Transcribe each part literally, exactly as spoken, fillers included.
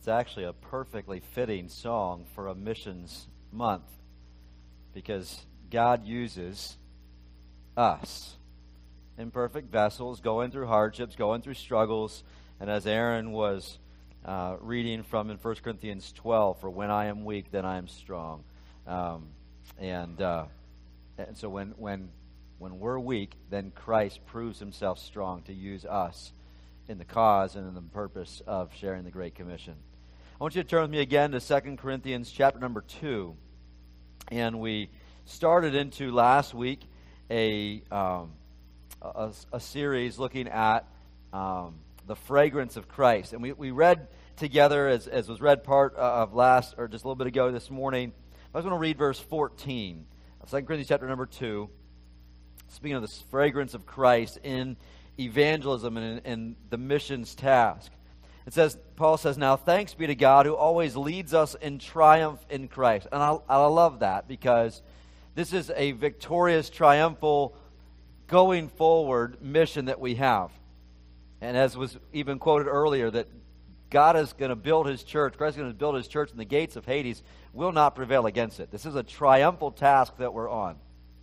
It's actually a perfectly fitting song for a missions month, because God uses us, imperfect vessels, going through hardships, going through struggles. And as Aaron was uh, reading from in First Corinthians twelve, for when I am weak, then I am strong. Um, and uh, and so when when when we're weak, then Christ proves himself strong to use us in the cause and in the purpose of sharing the Great Commission. I want you to turn with me again to Second Corinthians chapter number two. And we started into last week a um, a, a series looking at um, the fragrance of Christ. And we, we read together, as, as was read part of last, or just a little bit ago this morning, I was going to read verse fourteen of Second Corinthians chapter number two, speaking of the fragrance of Christ in evangelism and in, in the missions task. It says, Paul says, now thanks be to God who always leads us in triumph in Christ. And I, I love that, because this is a victorious, triumphal, going forward mission that we have. And as was even quoted earlier, that God is going to build his church, Christ is going to build his church, and the gates of Hades will not prevail against it. This is a triumphal task that we're on.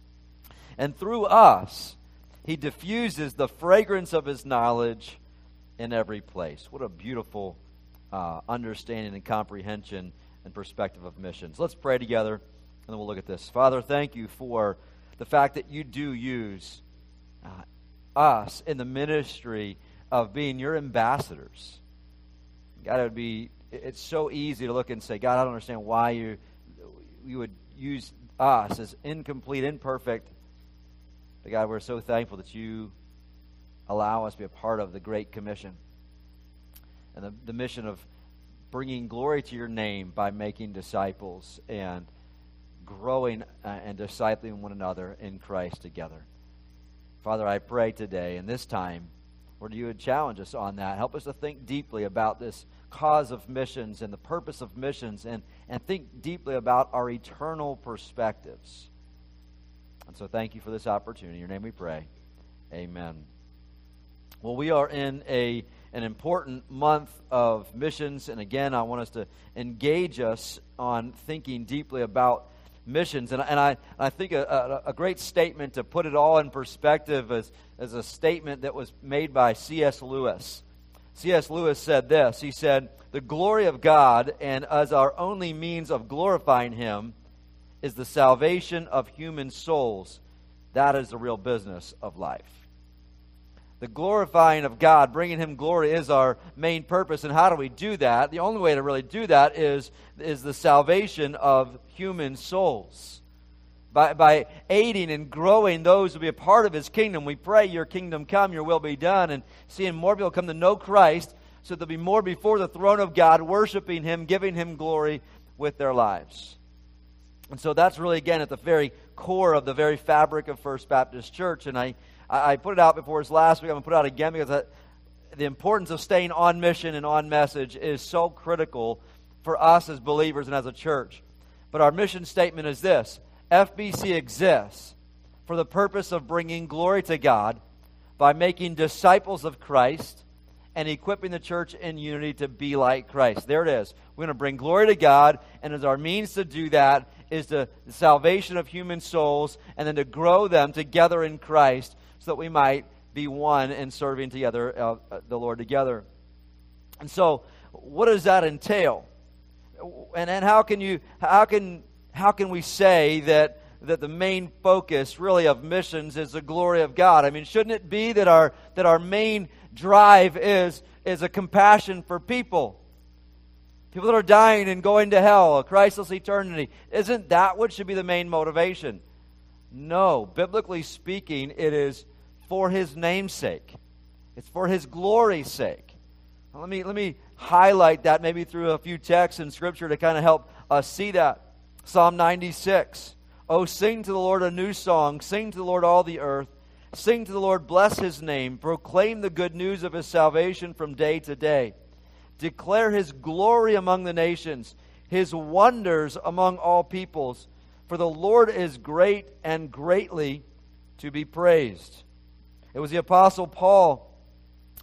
And through us, he diffuses the fragrance of his knowledge in every place. What a beautiful uh, understanding and comprehension and perspective of missions. Let's pray together, and then we'll look at this. Father, thank you for the fact that you do use uh, us in the ministry of being your ambassadors. God, it would be, it's so easy to look and say, God, I don't understand why you, you would use us as incomplete, imperfect. But God, we're so thankful that you allow us to be a part of the Great Commission and the, the mission of bringing glory to your name by making disciples and growing uh, and discipling one another in Christ together. Father, I pray today and this time, Lord, you would challenge us on that. Help us to think deeply about this cause of missions and the purpose of missions, and, and think deeply about our eternal perspectives. And so thank you for this opportunity. In your name we pray. Amen. Well, we are in a an important month of missions, and again, I want us to engage us on thinking deeply about missions. And, and I I think a, a, a great statement to put it all in perspective is, is a statement that was made by C S Lewis. C S Lewis said this. He said, "The glory of God, and as our only means of glorifying him, is the salvation of human souls. That is the real business of life." The glorifying of God, bringing him glory, is our main purpose. And how do we do that? The only way to really do that is, is the salvation of human souls. By, by aiding and growing those who be a part of his kingdom. We pray, your kingdom come, your will be done, and seeing more people come to know Christ, so there'll be more before the throne of God, worshiping him, giving him glory with their lives. And so that's really, again, at the very core of the very fabric of First Baptist Church. And I I put it out before us last week. I'm going to put it out again because I, the importance of staying on mission and on message is so critical for us as believers and as a church. But our mission statement is this: F B C exists for the purpose of bringing glory to God by making disciples of Christ and equipping the church in unity to be like Christ. There it is. We're going to bring glory to God, and as our means to do that is the, the salvation of human souls, and then to grow them together in Christ, so that we might be one in serving together, uh, the Lord together. And so, what does that entail? And and how can you how can how can we say that that the main focus really of missions is the glory of God? I mean, shouldn't it be that our that our main drive is is a compassion for people? People that are dying and going to hell, a Christless eternity. Isn't that what should be the main motivation? No, biblically speaking, it is for his name's sake. It's for his glory's sake. Now, let me let me highlight that maybe through a few texts in Scripture to kind of help us see that. Psalm ninety-six. Oh, sing to the Lord a new song. Sing to the Lord all the earth. Sing to the Lord, bless his name. Proclaim the good news of his salvation from day to day. Declare his glory among the nations, his wonders among all peoples. For the Lord is great and greatly to be praised. It was the Apostle Paul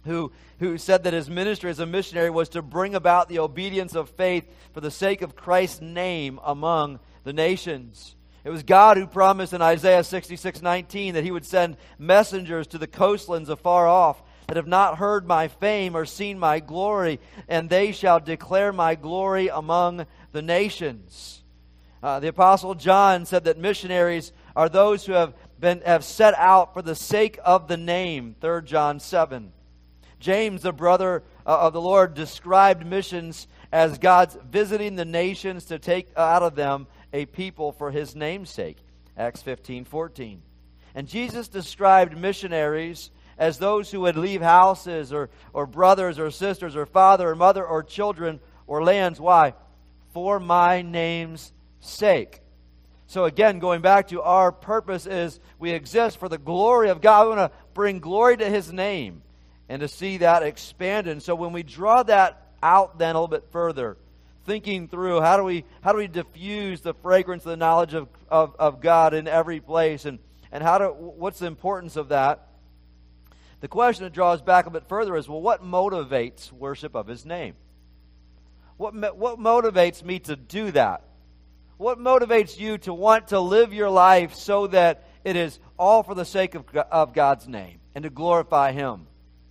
who, who said that his ministry as a missionary was to bring about the obedience of faith for the sake of Christ's name among the nations. It was God who promised in Isaiah sixty-six nineteen that he would send messengers to the coastlands afar off that have not heard my fame or seen my glory, and they shall declare my glory among the nations. Uh, the Apostle John said that missionaries are those who have been have set out for the sake of the name, Third John seven. James, the brother of the Lord, described missions as God's visiting the nations to take out of them a people for his name's sake, Acts fifteen fourteen. And Jesus described missionaries as those who would leave houses or, or brothers or sisters or father or mother or children or lands. Why? For my name's sake. So again, going back to our purpose is we exist for the glory of God. We want to bring glory to his name and to see that expanded. And so when we draw that out then a little bit further, thinking through how do we how do we diffuse the fragrance of the knowledge of, of, of God in every place, and, and how do what's the importance of that? The question that draws back a bit further is, well, what motivates worship of his name? What what motivates me to do that? What motivates you to want to live your life so that it is all for the sake of, of God's name and to glorify him?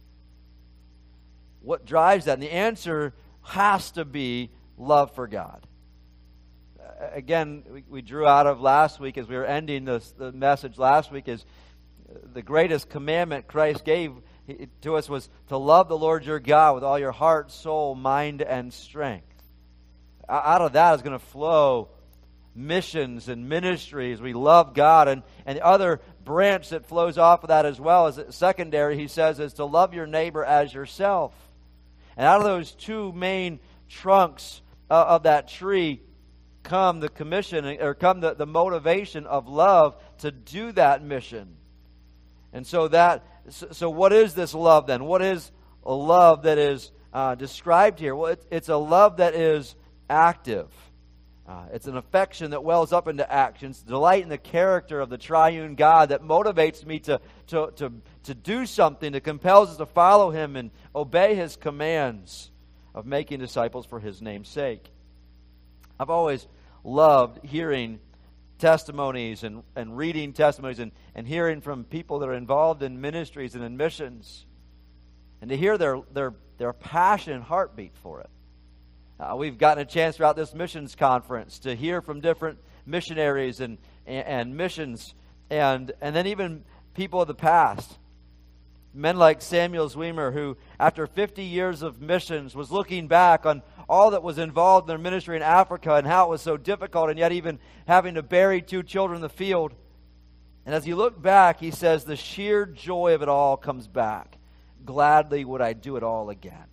What drives that? And the answer has to be love for God. Uh, again, we, we drew out of last week as we were ending this, the message last week is the greatest commandment Christ gave to us was to love the Lord your God with all your heart, soul, mind, and strength. Out of that is going to flow missions and ministries. We love God, and, and the other branch that flows off of that as well is secondary, he says, is to love your neighbor as yourself. And out of those two main trunks uh, of that tree come the commission, or come the, the motivation of love to do that mission. And so that, so what is this love then? What is a love that is uh, described here? Well, it, it's a love that is active. Uh, it's an affection that wells up into actions, delight in the character of the triune God that motivates me to, to, to, to do something, that compels us to follow him and obey his commands of making disciples for his name's sake. I've always loved hearing testimonies and, and reading testimonies and, and hearing from people that are involved in ministries and in missions, and to hear their, their, their passion and heartbeat for it. Uh, we've gotten a chance throughout this missions conference to hear from different missionaries and, and, and missions, and, and then even people of the past. Men like Samuel Zwemer, who after fifty years of missions was looking back on all that was involved in their ministry in Africa and how it was so difficult, and yet even having to bury two children in the field. And as he looked back, he says, the sheer joy of it all comes back. Gladly would I do it all again.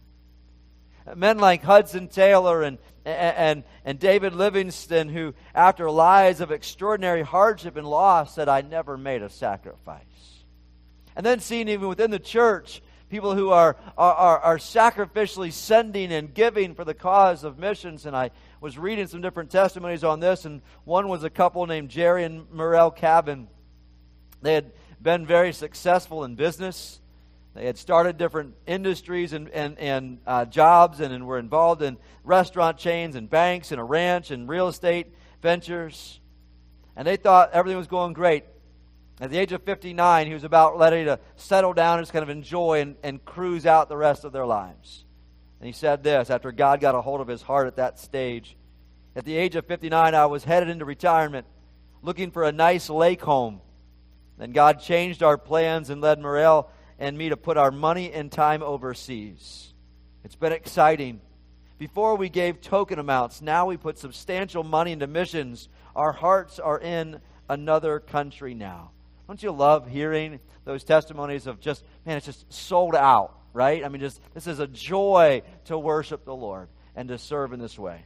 Men like Hudson Taylor and, and, and David Livingston, who after lives of extraordinary hardship and loss said, I never made a sacrifice. And then seeing even within the church, people who are, are, are sacrificially sending and giving for the cause of missions. And I was reading some different testimonies on this, and one was a couple named Jerry and Murrell Cabin. They had been very successful in business. They had started different industries and, and, and uh, jobs and, and were involved in restaurant chains and banks and a ranch and real estate ventures. And they thought everything was going great. At the age of fifty-nine, he was about ready to settle down and just kind of enjoy and, and cruise out the rest of their lives. And he said this, after God got a hold of his heart at that stage, at the age of fifty-nine, I was headed into retirement, looking for a nice lake home. Then God changed our plans and led Murrell and me to put our money and time overseas. It's been exciting. Before we gave token amounts, now we put substantial money into missions. Our hearts are in another country now. Don't you love hearing those testimonies of just, man, it's just sold out, right? I mean, just this is a joy to worship the Lord and to serve in this way.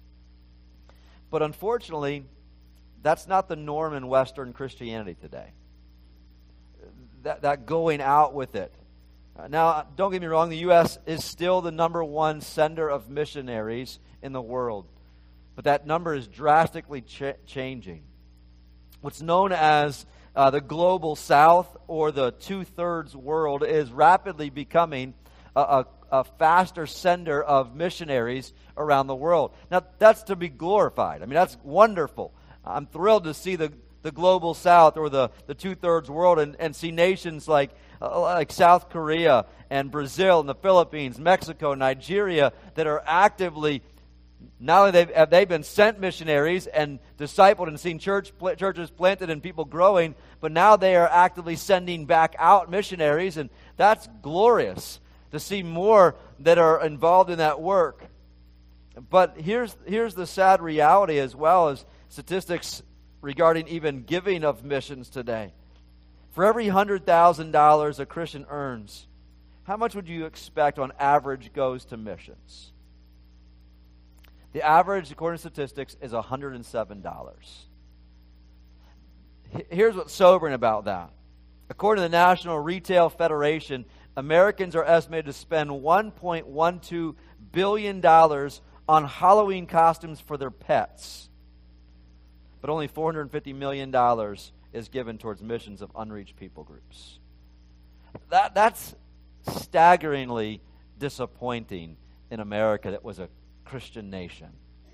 But unfortunately, that's not the norm in Western Christianity today. That, that going out with it. Uh, now, don't get me wrong, the U S is still the number one sender of missionaries in the world. But that number is drastically ch- changing. What's known as uh, the global south, or the two-thirds world, is rapidly becoming a, a, a faster sender of missionaries around the world. Now, that's to be glorified. I mean, that's wonderful. I'm thrilled to see the, the global south, or the, the two-thirds world, and, and see nations like, uh, like South Korea and Brazil and the Philippines, Mexico, Nigeria, that are actively, not only they've, have they been sent missionaries and discipled and seen church churches planted and people growing, but now they are actively sending back out missionaries, and that's glorious to see more that are involved in that work. But here's here's the sad reality, as well as statistics regarding even giving of missions today. For every one hundred thousand dollars a Christian earns, how much would you expect on average goes to missions? The average, according to statistics, is one hundred seven dollars. Here's what's sobering about that. According to the National Retail Federation, Americans are estimated to spend one point one two billion dollars on Halloween costumes for their pets. But only four hundred fifty million dollars is given towards missions of unreached people groups. That, that's staggeringly disappointing in America that was a Christian nation.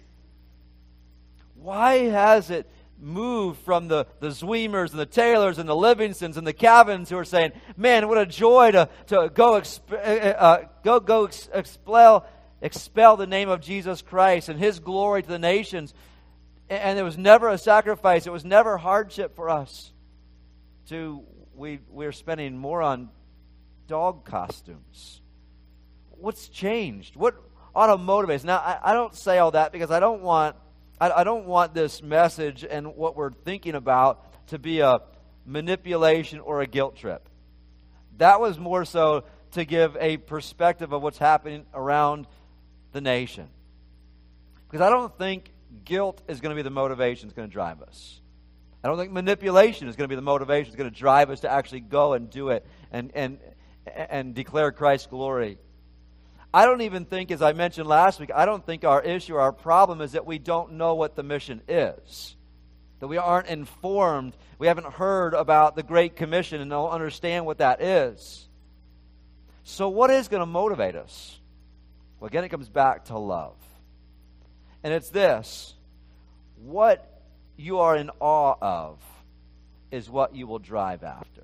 Why has it moved from the, the Zweimers and the Taylors and the Livingstons and the Cavins who are saying, man, what a joy to, to go, exp- uh, go, go ex- expel, expel the name of Jesus Christ and His glory to the nations. And it was never a sacrifice. It was never hardship for us. To we we're spending more on dog costumes. What's changed? What ought to motivate us? Now, I, I don't say all that because I don't want I, I don't want this message and what we're thinking about to be a manipulation or a guilt trip. That was more so to give a perspective of what's happening around the nation. Because I don't think guilt is going to be the motivation that's going to drive us. I don't think manipulation is going to be the motivation that's going to drive us to actually go and do it and and and declare Christ's glory. I don't even think, as I mentioned last week, I don't think our issue, our problem is that we don't know what the mission is. That we aren't informed, we haven't heard about the Great Commission and don't understand what that is. So what is going to motivate us? Well, again, it comes back to love. And it's this: what you are in awe of is what you will drive after.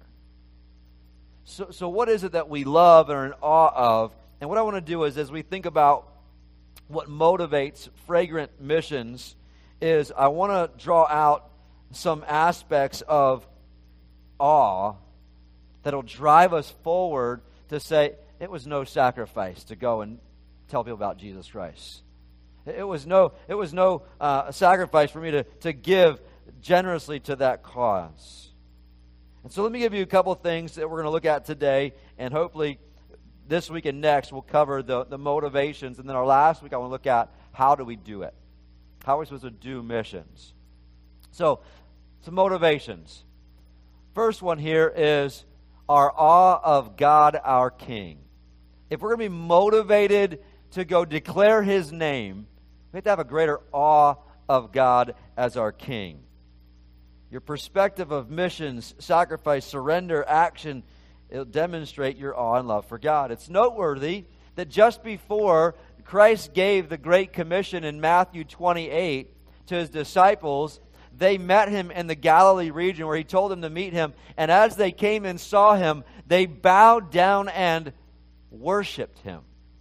So, so what is it that we love and are in awe of? And what I want to do is, as we think about what motivates Fragrant Missions, is I want to draw out some aspects of awe that'll drive us forward to say, it was no sacrifice to go and tell people about Jesus Christ. It was no, it was no uh, sacrifice for me to, to give generously to that cause. And so let me give you a couple of things that we're going to look at today, and hopefully this week and next we'll cover the, the motivations. And then our last week I want to look at how do we do it? How are we supposed to do missions? So, some motivations. First one here is our awe of God our King. If we're going to be motivated to go declare His name, we have to have a greater awe of God as our King. Your perspective of missions, sacrifice, surrender, action, it'll demonstrate your awe and love for God. It's noteworthy that just before Christ gave the Great Commission in Matthew twenty-eight to His disciples, they met Him in the Galilee region where He told them to meet Him. And as they came and saw Him, they bowed down and worshiped Him.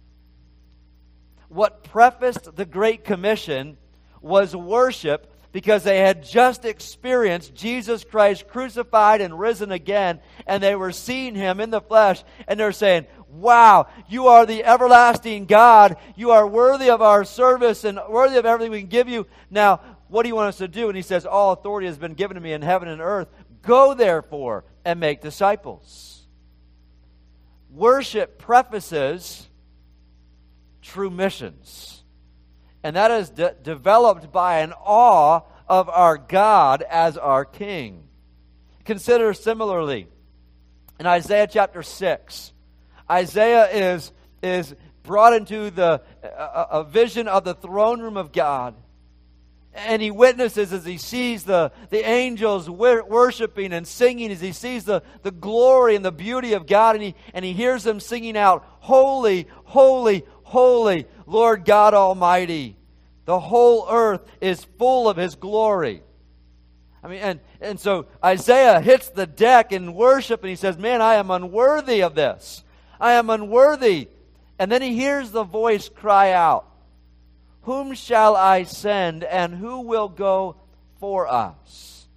What prefaced the Great Commission was worship, because they had just experienced Jesus Christ crucified and risen again, and they were seeing Him in the flesh, and they're saying, wow, you are the everlasting God. You are worthy of our service and worthy of everything we can give you. Now, what do you want us to do? And He says, all authority has been given to me in heaven and earth. Go therefore and make disciples. Worship prefaces true missions. And that is de- developed by an awe of our God as our King. Consider similarly, in Isaiah chapter six, Isaiah is, is brought into the a, a vision of the throne room of God. And he witnesses as he sees the, the angels wor- worshiping and singing, as he sees the, the glory and the beauty of God, and he, and he hears them singing out, "Holy, holy, holy, Lord God Almighty. The whole earth is full of His glory." I mean, and, and so Isaiah hits the deck in worship, and he says, "Man, I am unworthy of this. I am unworthy." And then he hears the voice cry out, "Whom shall I send, and who will go for us?"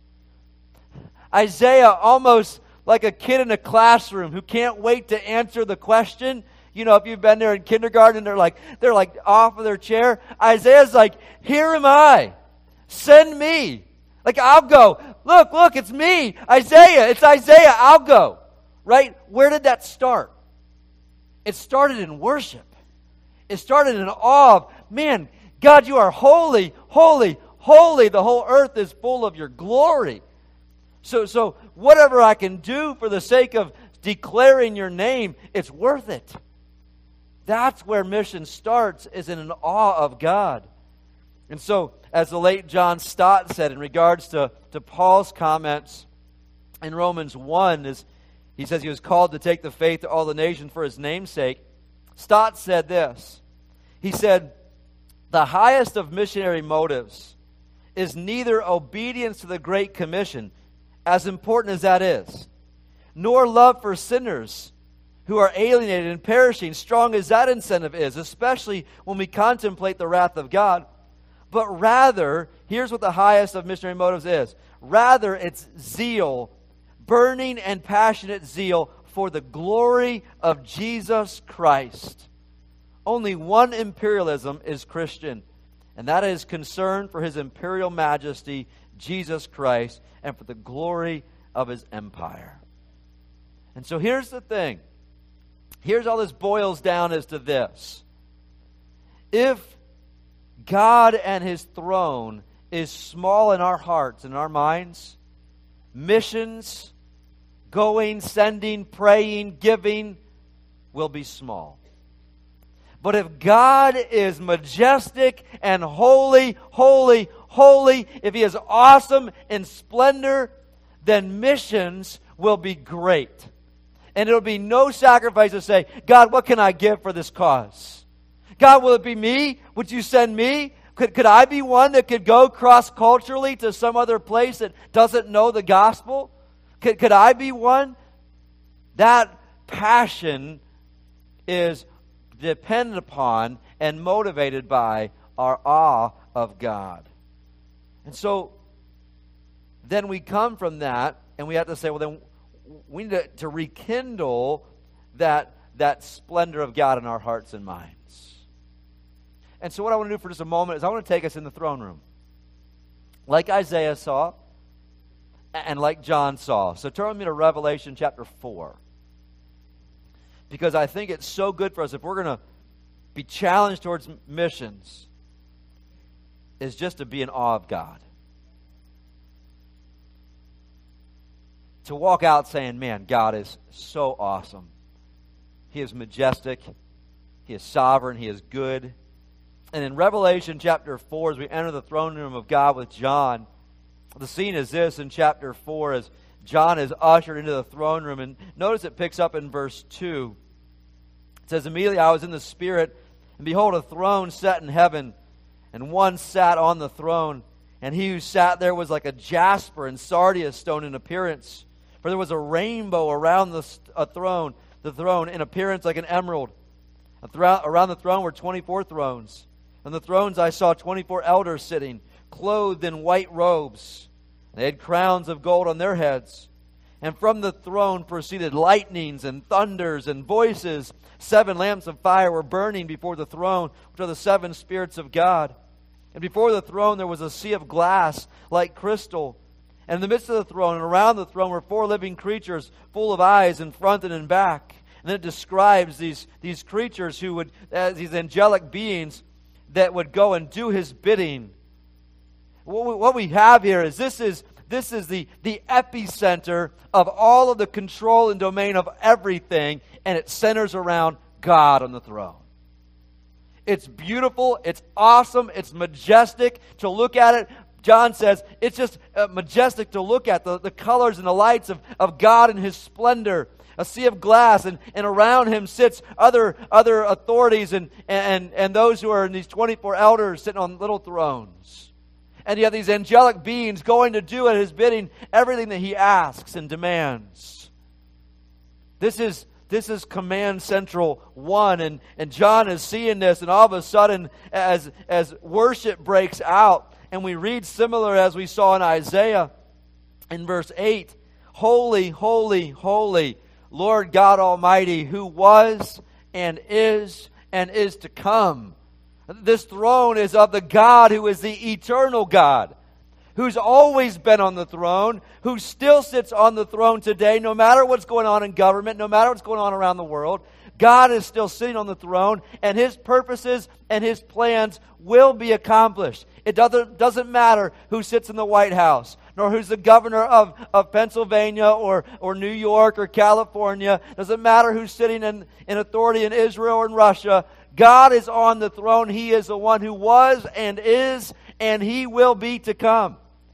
Isaiah, almost like a kid in a classroom who can't wait to answer the question. You know, if you've been there in kindergarten, they're like, they're like off of their chair. Isaiah's like, "Here am I. Send me. Like, I'll go. Look, look, it's me. Isaiah, it's Isaiah. I'll go." Right? Where did that start? It started in worship. It started in awe of, man, God, you are holy, holy, holy. The whole earth is full of your glory. So, so whatever I can do for the sake of declaring your name, it's worth it. That's where mission starts, is in an awe of God. And so, as the late John Stott said in regards to, to Paul's comments in Romans one, is he says he was called to take the faith to all the nations for his name's sake. Stott said this. He said, "The highest of missionary motives is neither obedience to the Great Commission, as important as that is, nor love for sinners who are alienated and perishing, strong as that incentive is, especially when we contemplate the wrath of God. But rather," here's what the highest of missionary motives is, "rather it's zeal, burning and passionate zeal for the glory of Jesus Christ." Only one imperialism is Christian, and that is concern for His imperial majesty, Jesus Christ, and for the glory of His empire. And so here's the thing. Here's how this boils down as to this. If God and His throne is small in our hearts and our minds, missions, going, sending, praying, giving, will be small. But if God is majestic and holy, holy, holy, if He is awesome in splendor, then missions will be great. And it'll be no sacrifice to say, "God, what can I give for this cause? God, will it be me? Would you send me? Could, could I be one that could go cross-culturally to some other place that doesn't know the gospel? Could, could I be one?" That passion is dependent upon and motivated by our awe of God. And so then we come from that and we have to say, well, then we need to, to rekindle that, that splendor of God in our hearts and minds. And so what I want to do for just a moment is I want to take us in the throne room. Like Isaiah saw, and like John saw. So turn with me to Revelation chapter four. Because I think it's so good for us, if we're going to be challenged towards missions, is just to be in awe of God. To walk out saying, man, God is so awesome. He is majestic. He is sovereign. He is good. And in Revelation chapter four, as we enter the throne room of God with John, the scene is this in chapter four, as John is ushered into the throne room. And notice it picks up in verse two. It says, "Immediately I was in the Spirit, and behold, a throne set in heaven, and one sat on the throne. And he who sat there was like a jasper and sardius stone in appearance. For there was a rainbow around the a throne, the throne in appearance like an emerald. Around the throne were twenty-four thrones. On the thrones I saw twenty-four elders sitting, clothed in white robes. They had crowns of gold on their heads. And from the throne proceeded lightnings and thunders and voices. Seven lamps of fire were burning before the throne, which are the seven spirits of God. And before the throne there was a sea of glass like crystal. And in the midst of the throne and around the throne were four living creatures, full of eyes in front and in back. And then it describes these, these creatures who would, as these angelic beings that would go and do His bidding. What we, what we have here is this is this is the, the epicenter of all of the control and domain of everything, and it centers around God on the throne. It's beautiful. It's awesome. It's majestic to look at it. John says it's just uh, majestic to look at, the, the colors and the lights of, of God and His splendor. A sea of glass, and, and around Him sits other other authorities and, and, and those who are in these twenty-four elders sitting on little thrones. And you have these angelic beings going to do at His bidding everything that He asks and demands. This is This is Command Central one, and, and John is seeing this, and all of a sudden, as, as worship breaks out, and we read similar as we saw in Isaiah in verse eight, Holy, holy, holy, Lord God Almighty, who was and is and is to come. This throne is of the God who is the eternal God, who's always been on the throne, who still sits on the throne today, no matter what's going on in government, no matter what's going on around the world. God is still sitting on the throne, and His purposes and His plans will be accomplished. It doesn't, doesn't matter who sits in the White House, nor who's the governor of, of Pennsylvania or, or New York or California. It doesn't matter who's sitting in, in authority in Israel or in Russia. God is on the throne. He is the one who was and is, and He will be to come.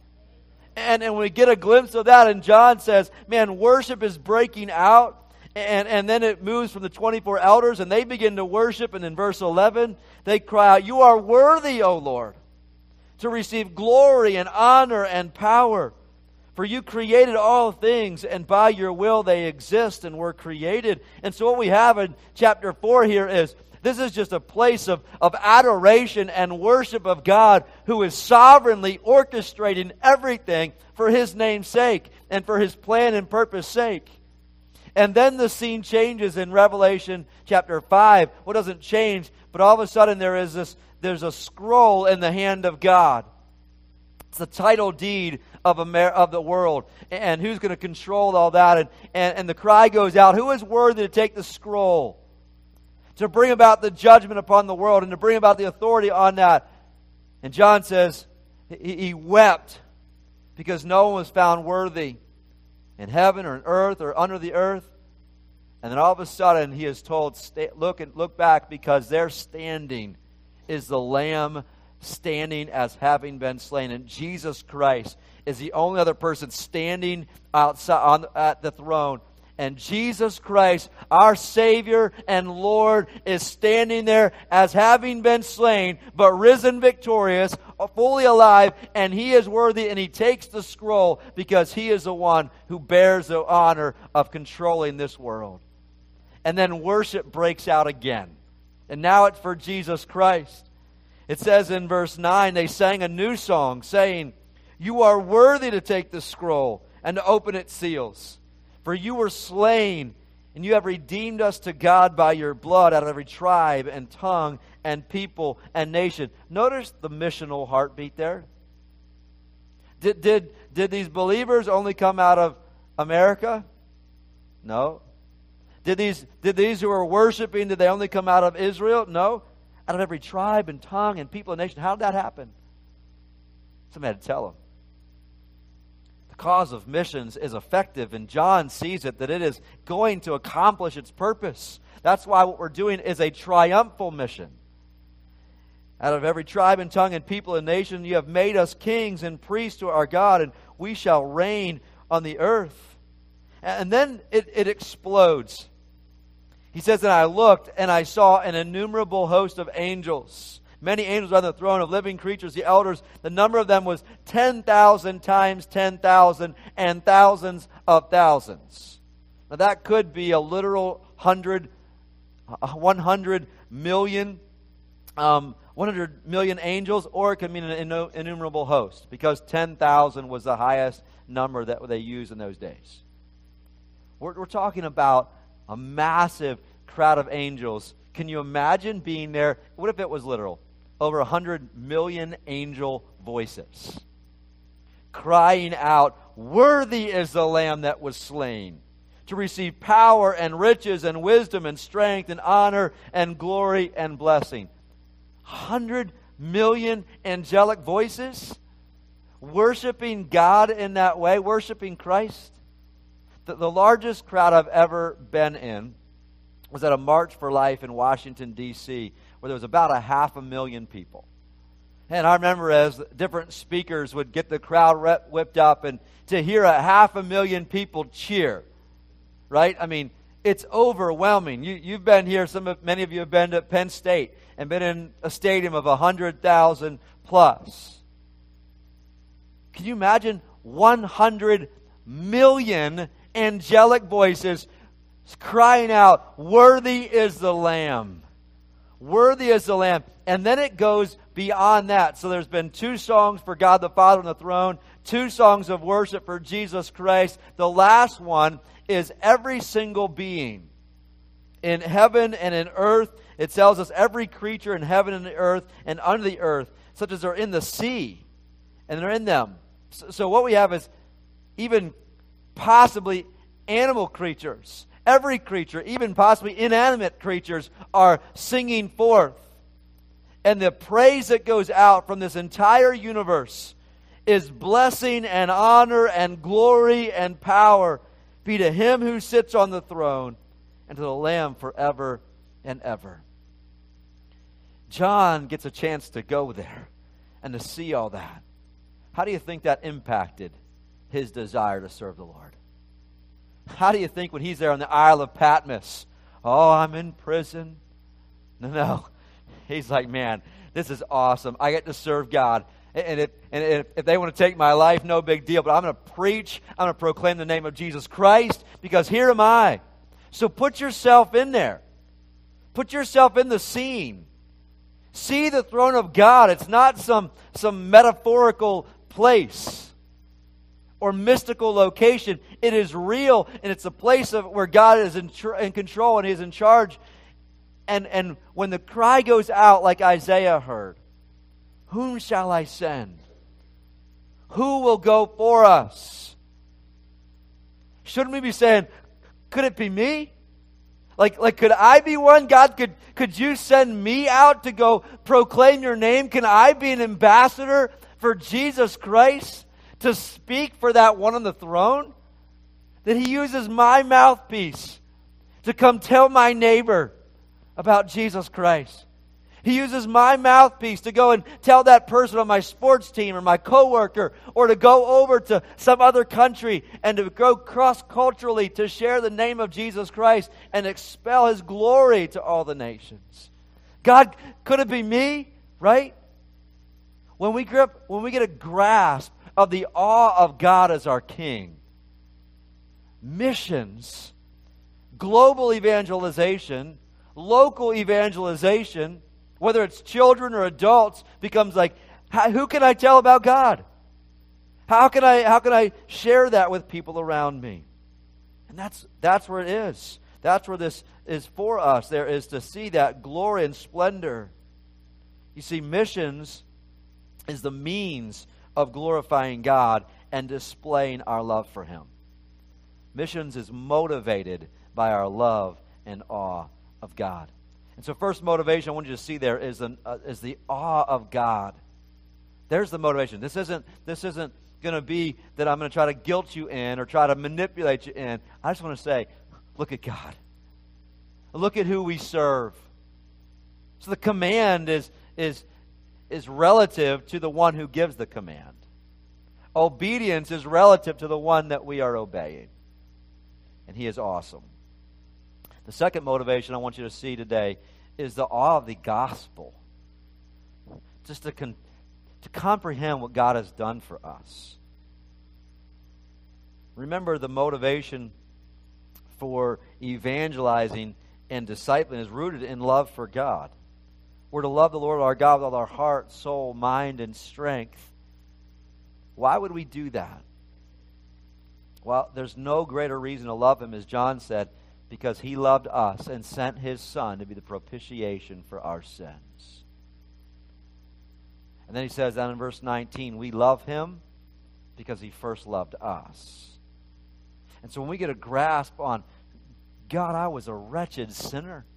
And, and we get a glimpse of that, and John says, man, worship is breaking out. And, and then it moves from the twenty-four elders, and they begin to worship. And in verse eleven, they cry out, You are worthy, O Lord, to receive glory and honor and power. For You created all things, and by Your will they exist and were created. And so what we have in chapter four here is, this is just a place of, of adoration and worship of God, who is sovereignly orchestrating everything for His name's sake and for His plan and purpose sake. And then the scene changes in Revelation chapter five. What doesn't change, but all of a sudden there is this, there's a scroll in the hand of God. It's the title deed of, Amer- of the world. And who's going to control all that? And, and, and the cry goes out, who is worthy to take the scroll, to bring about the judgment upon the world, and to bring about the authority on that? And John says he, he wept because no one was found worthy in heaven or in earth or under the earth. And then all of a sudden he is told, stay, look and look back, because there standing is the Lamb, standing as having been slain. And Jesus Christ is the only other person standing outside on, at the throne. And Jesus Christ, our Savior and Lord, is standing there as having been slain, but risen victorious, fully alive, and He is worthy, and He takes the scroll because He is the one who bears the honor of controlling this world. And then worship breaks out again. And now it's for Jesus Christ. It says in verse nine, they sang a new song, saying, You are worthy to take the scroll and to open its seals. For You were slain, and You have redeemed us to God by Your blood out of every tribe and tongue and people and nation. Notice the missional heartbeat there. Did, did, did these believers only come out of America? No. Did these, did these who were worshiping, did they only come out of Israel? No. Out of every tribe and tongue and people and nation. How did that happen? Somebody had to tell them. The cause of missions is effective, and John sees it, that it is going to accomplish its purpose. That's why what we're doing is a triumphal mission. Out of every tribe and tongue and people and nation, You have made us kings and priests to our God, and we shall reign on the earth. And then it, it explodes. He says, And I looked, and I saw an innumerable host of angels. Many angels on the throne, of living creatures, the elders. The number of them was ten thousand times ten thousand, and thousands of thousands. Now that could be a literal hundred, one hundred million, um, one hundred million angels, or it could mean an innumerable host, because ten thousand was the highest number that they used in those days. We're, we're talking about a massive crowd of angels. Can you imagine being there? What if it was literal? Over one hundred million angel voices crying out, Worthy is the Lamb that was slain, to receive power and riches and wisdom and strength and honor and glory and blessing. one hundred million angelic voices worshiping God in that way, worshiping Christ. The, the largest crowd I've ever been in was at a March for Life in Washington, D C, where there was about a half a million people. And I remember as different speakers would get the crowd rep- whipped up, and to hear a half a million people cheer, right? I mean, it's overwhelming. You, you've been here, some of, many of you have been to Penn State and been in a stadium of one hundred thousand plus. Can you imagine one hundred million angelic voices crying out, "Worthy is the Lamb. Worthy is the Lamb." And then it goes beyond that. So there's been two songs for God the Father on the throne, two songs of worship for Jesus Christ. The last one is every single being in heaven and in earth. It tells us every creature in heaven and the earth and under the earth, such as are in the sea, and they're in them. So, so what we have is even possibly animal creatures. Every creature, even possibly inanimate creatures, are singing forth. And the praise that goes out from this entire universe is blessing and honor and glory and power be to Him who sits on the throne and to the Lamb forever and ever. John gets a chance to go there and to see all that. How do you think that impacted his desire to serve the Lord? How do you think when he's there on the Isle of Patmos, oh, I'm in prison? No, no. He's like, man, this is awesome. I get to serve God. And if, and if, if they want to take my life, no big deal. But I'm going to preach. I'm going to proclaim the name of Jesus Christ because here am I. So put yourself in there. Put yourself in the scene. See the throne of God. It's not some, some metaphorical place or mystical location. It is real, and it's a place of where God is in, tr- in control and He is in charge. And, and when the cry goes out like Isaiah heard, whom shall I send? Who will go for us? Shouldn't we be saying, could it be me? Like, like could I be one? God, could, could you send me out to go proclaim your name? Can I be an ambassador for Jesus Christ to speak for that one on the throne? That He uses my mouthpiece to come tell my neighbor about Jesus Christ. He uses my mouthpiece to go and tell that person on my sports team or my coworker, or to go over to some other country and to go cross-culturally to share the name of Jesus Christ and expel His glory to all the nations. God, could it be me? Right? When we grip, when we get a grasp of the awe of God as our King, missions, global evangelization, local evangelization, whether it's children or adults, becomes like, how, who can I tell about God? How can I how can I share that with people around me? And that's that's where it is. That's where this is for us. There is to see that glory and splendor. You see, missions is the means of glorifying God and displaying our love for Him. Missions is motivated by our love and awe of God. And so first motivation I want you to see there is, an, uh, is the awe of God. There's the motivation. This isn't, this isn't going to be that I'm going to try to guilt you in or try to manipulate you in. I just want to say, look at God. Look at who we serve. So the command is, is, is relative to the one who gives the command. Obedience is relative to the one that we are obeying. And He is awesome. The second motivation I want you to see today is the awe of the gospel. Just to, con- to comprehend what God has done for us. Remember, the motivation for evangelizing and discipling is rooted in love for God. We're to love the Lord our God with all our heart, soul, mind, and strength. Why would we do that? Well, there's no greater reason to love Him, as John said, because He loved us and sent His Son to be the propitiation for our sins. And then he says down in verse nineteen, we love Him because He first loved us. And so when we get a grasp on, God, I was a wretched sinner.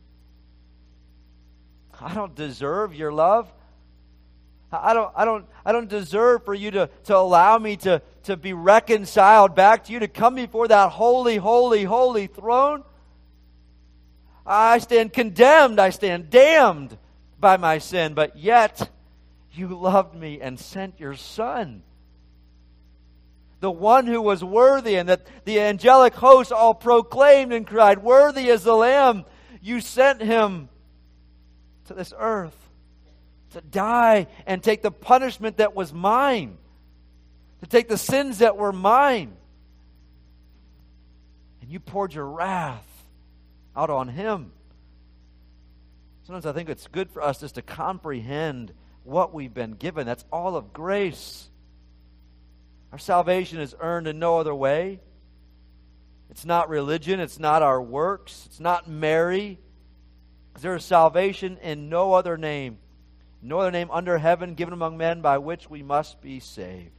I don't deserve your love. I don't, I don't, I don't deserve for you to, to allow me to, to be reconciled back to you, to come before that holy, holy, holy throne. I stand condemned. I stand damned by my sin, but yet you loved me and sent your Son. The one who was worthy, and that the angelic hosts all proclaimed and cried, worthy is the Lamb. You sent him to this earth to die and take the punishment that was mine, to take the sins that were mine. And you poured your wrath out on him. Sometimes I think it's good for us just to comprehend what we've been given. That's all of grace. Our salvation is earned in no other way. It's not religion. It's not our works. It's not Mary. Because there is salvation in no other name. No other name under heaven given among men by which we must be saved.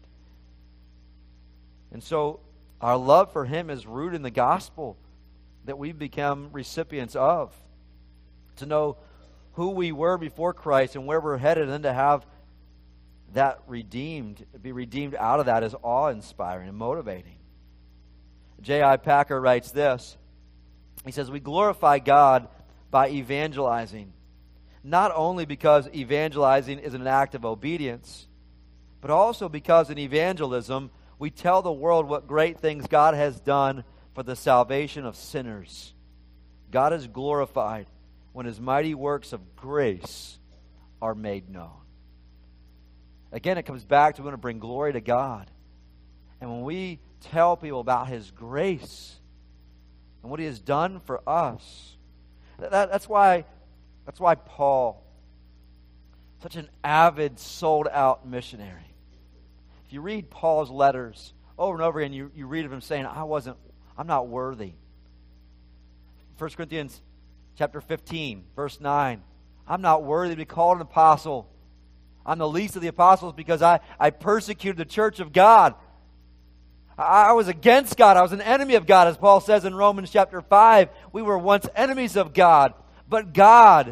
And so our love for him is rooted in the gospel that we've become recipients of. To know who we were before Christ and where we're headed, and then to have that redeemed, be redeemed out of that is awe-inspiring and motivating. J I Packer writes this. He says, we glorify God by evangelizing, not only because evangelizing is an act of obedience, but also because in evangelism we tell the world what great things God has done for the salvation of sinners. God is glorified when his mighty works of grace are made known. Again, it comes back to we want to bring glory to God. And when we tell people about his grace and what he has done for us, that, that's why that's why Paul, such an avid, sold-out missionary. If you read Paul's letters over and over again, you, you read of him saying, I wasn't, I'm not worthy. First Corinthians chapter fifteen, verse nine, I'm not worthy to be called an apostle. I'm the least of the apostles because I, I persecuted the church of God. I, I was against God. I was an enemy of God. As Paul says in Romans chapter five, we were once enemies of God, but God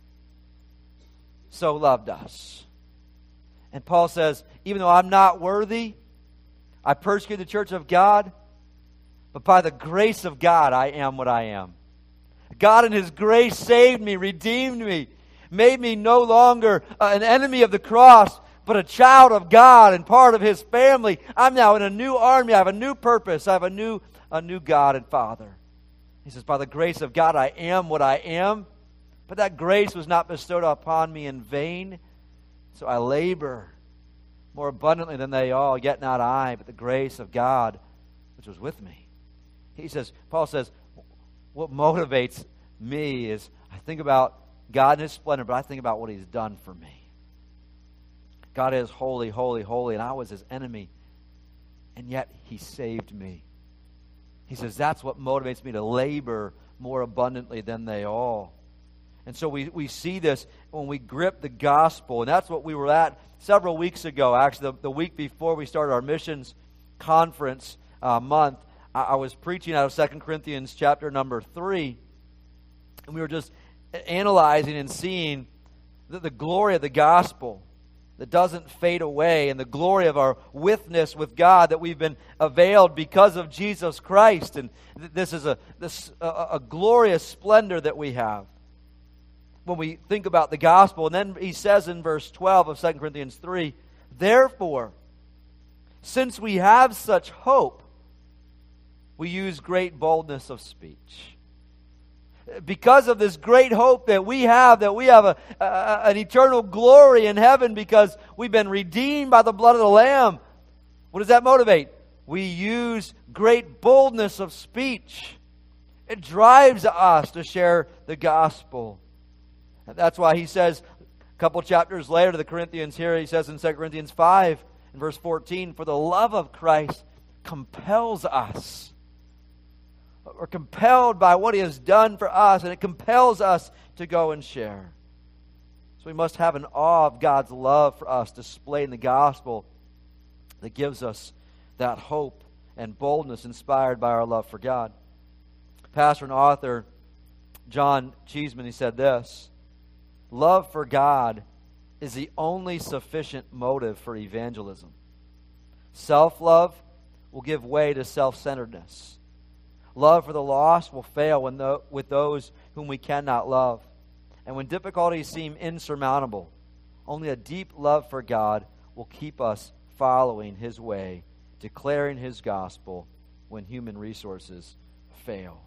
so loved us. And Paul says, even though I'm not worthy, I persecuted the church of God, but by the grace of God, I am what I am. God in his grace saved me, redeemed me, made me no longer uh, an enemy of the cross, but a child of God and part of his family. I'm now in a new army. I have a new purpose. I have a new, a new God and Father. He says, by the grace of God, I am what I am. But that grace was not bestowed upon me in vain. So I labor more abundantly than they all, yet not I, but the grace of God which was with me. He says, Paul says, what motivates me is I think about God in his splendor, but I think about what he's done for me. God is holy, holy, holy, and I was his enemy, and yet he saved me. He says that's what motivates me to labor more abundantly than they all. And so we, we see this when we grip the gospel, and that's what we were at several weeks ago. Actually, the, the week before we started our missions conference uh, month, I, I was preaching out of Second Corinthians chapter number three, and we were just analyzing and seeing the, the glory of the gospel that doesn't fade away, and the glory of our witness with God that we've been availed because of Jesus Christ. And th- this is a, this, a, a glorious splendor that we have when we think about the gospel. And then he says in verse twelve of Second Corinthians three, therefore, since we have such hope, we use great boldness of speech. Because of this great hope that we have, that we have a, a, an eternal glory in heaven because we've been redeemed by the blood of the Lamb. What does that motivate? We use great boldness of speech. It drives us to share the gospel. And that's why he says, a couple chapters later to the Corinthians here, he says in Second Corinthians five, in verse fourteen, for the love of Christ compels us. We're compelled by what he has done for us, and it compels us to go and share. So we must have an awe of God's love for us displayed in the gospel that gives us that hope and boldness inspired by our love for God. Pastor and author John Cheeseman, he said this, love for God is the only sufficient motive for evangelism. Self-love will give way to self-centeredness. Love for the lost will fail when the, with those whom we cannot love. And when difficulties seem insurmountable, only a deep love for God will keep us following His way, declaring His gospel when human resources fail.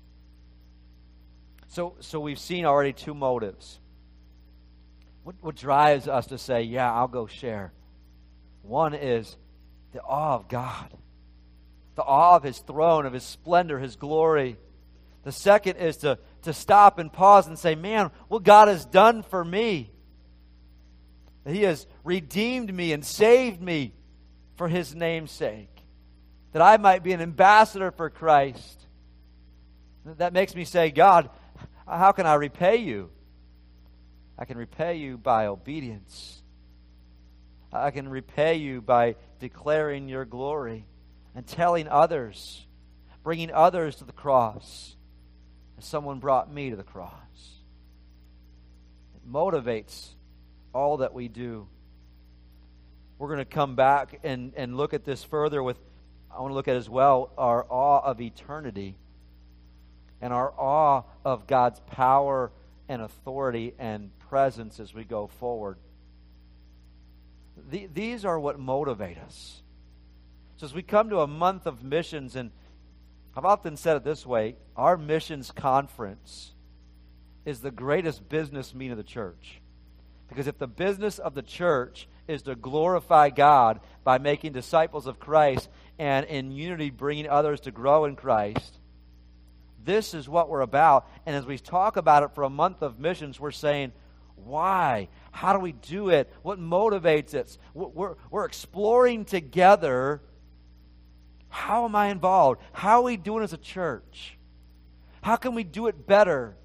So, so we've seen already two motives. What, what drives us to say, yeah, I'll go share? One is the awe of God, the awe of His throne, of His splendor, His glory. The second is to, to stop and pause and say, man, what God has done for me. That He has redeemed me and saved me for His name's sake. That I might be an ambassador for Christ. That makes me say, God, how can I repay you? I can repay you by obedience. I can repay you by declaring your glory and telling others, bringing others to the cross as someone brought me to the cross. It motivates all that we do. We're going to come back and, and look at this further with, I want to look at as well, our awe of eternity and our awe of God's power and authority and presence as we go forward. The, these are what motivate us. So as we come to a month of missions, and I've often said it this way, our missions conference is the greatest business meeting of the church. Because if the business of the church is to glorify God by making disciples of Christ and in unity bringing others to grow in Christ, this is what we're about. And as we talk about it for a month of missions, we're saying, why? How do we do it? What motivates us? We're, we're exploring together, how am I involved? How are we doing as a church? How can we do it better?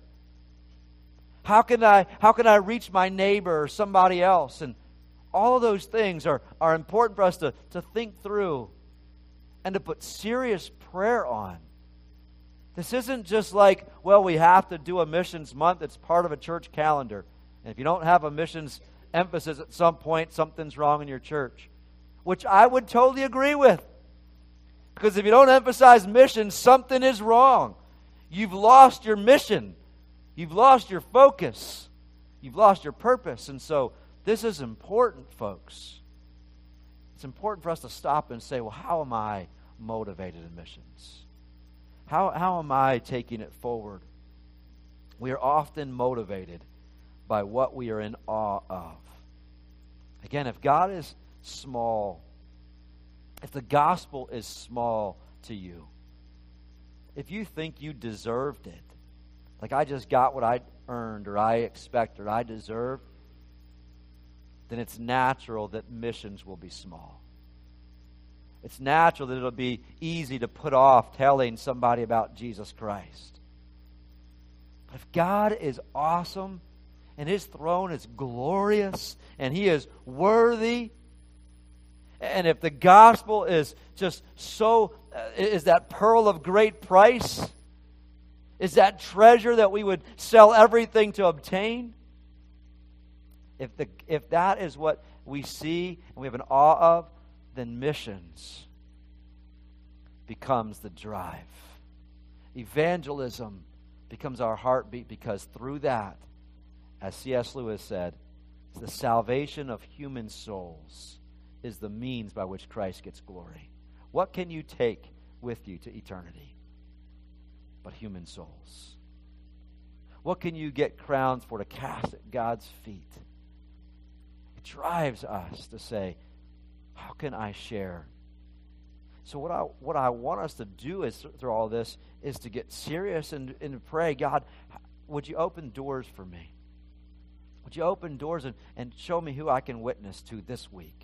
How can I, how can I reach my neighbor or somebody else? And all of those things are, are important for us to, to think through and to put serious prayer on. This isn't just like, well, we have to do a missions month. It's part of a church calendar. And if you don't have a missions emphasis at some point, something's wrong in your church. Which I would totally agree with. Because if you don't emphasize missions, something is wrong. You've lost your mission. You've lost your focus. You've lost your purpose. And so this is important, folks. It's important for us to stop and say, well, how am I motivated in missions? How, how am I taking it forward? We are often motivated by what we are in awe of. Again, if God is small, if the gospel is small to you, if you think you deserved it, like I just got what I earned or I expect or I deserve, then it's natural that missions will be small. It's natural that it'll be easy to put off telling somebody about Jesus Christ. But if God is awesome and His throne is glorious and He is worthy, and if the gospel is just so, uh, is that pearl of great price, is that treasure that we would sell everything to obtain, if the if that is what we see and we have an awe of, then missions becomes the drive. Evangelism becomes our heartbeat, because through that, as C S Lewis said, the salvation of human souls is the means by which Christ gets glory. What can you take with you to eternity but human souls? What can you get crowns for to cast at God's feet? It drives us to say, how can I share? So what I what I want us to do is through all this is to get serious and, and to pray, God, would you open doors for me? Would you open doors and, and show me who I can witness to this week?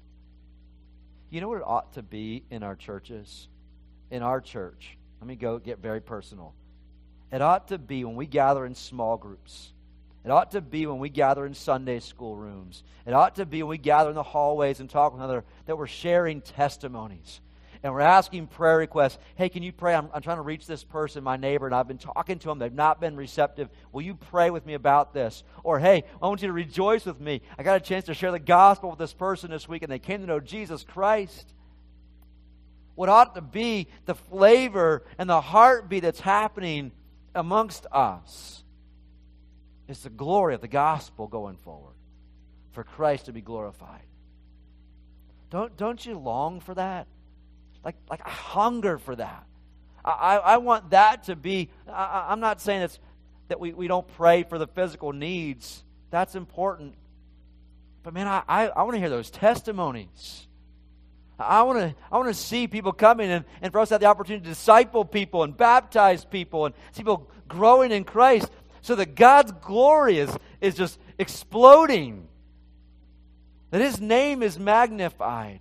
You know what it ought to be in our churches? In our church, let me go get very personal. It ought to be when we gather in small groups. It ought to be when we gather in Sunday school rooms. It ought to be when we gather in the hallways and talk with one another, that we're sharing testimonies. And we're asking prayer requests. Hey, can you pray? I'm, I'm trying to reach this person, my neighbor, and I've been talking to them. They've not been receptive. Will you pray with me about this? Or, hey, I want you to rejoice with me. I got a chance to share the gospel with this person this week, and they came to know Jesus Christ. What ought to be the flavor and the heartbeat that's happening amongst us It's the glory of the gospel going forward, for Christ to be glorified. Don't, don't you long for that? Like, like I hunger for that. I, I, I want that to be, I, I'm not saying it's, that we, we don't pray for the physical needs. That's important. But man, I, I, I want to hear those testimonies. I want to I want to see people coming and, and for us to have the opportunity to disciple people and baptize people and see people growing in Christ so that God's glory is, is just exploding. That His name is magnified.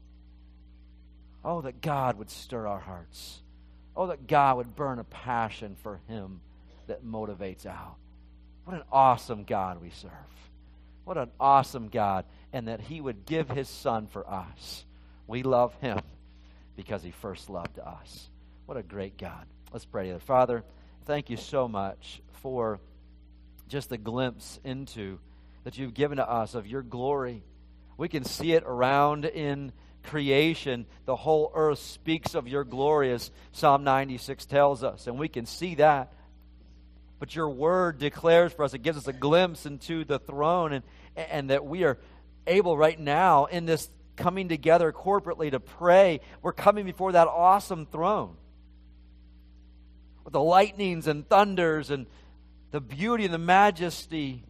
Oh, that God would stir our hearts. Oh, that God would burn a passion for Him that motivates out. What an awesome God we serve. What an awesome God. And that He would give His Son for us. We love Him because He first loved us. What a great God. Let's pray together. Father, thank You so much for just the glimpse into that You've given to us of Your glory. We can see it around in creation. The whole earth speaks of Your glory, as Psalm ninety-six tells us, and we can see that. But Your word declares for us, it gives us a glimpse into the throne, and, and that we are able right now in this coming together corporately to pray. We're coming before that awesome throne with the lightnings and thunders and the beauty and the majesty.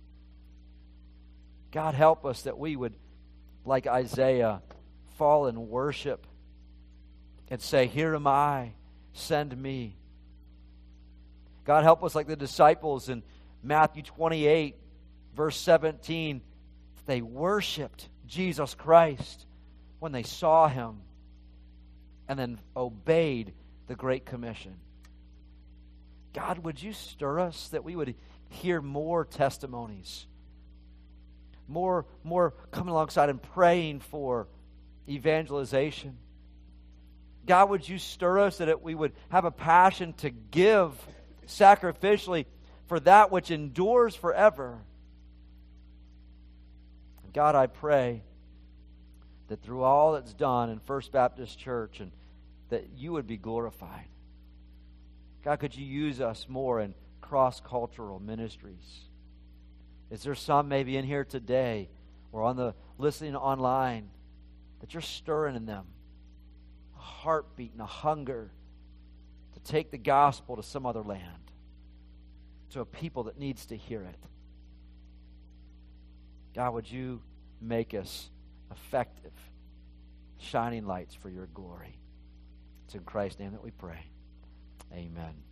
God, help us that we would, like Isaiah, fall in worship and say, "Here am I, send me." God, help us like the disciples in Matthew twenty-eight, verse seventeen. They worshiped Jesus Christ when they saw Him and then obeyed the Great Commission. God, would You stir us that we would hear more testimonies, more, more coming alongside and praying for evangelization. God, would You stir us that it, we would have a passion to give sacrificially for that which endures forever. God, I pray that through all that's done in First Baptist Church, and that You would be glorified. God, could You use us more in cross-cultural ministries? Is there some maybe in here today or on the listening online that You're stirring in them a heartbeat and a hunger to take the gospel to some other land, to a people that needs to hear it? God, would You make us effective, shining lights for Your glory? It's in Christ's name that we pray. Amen.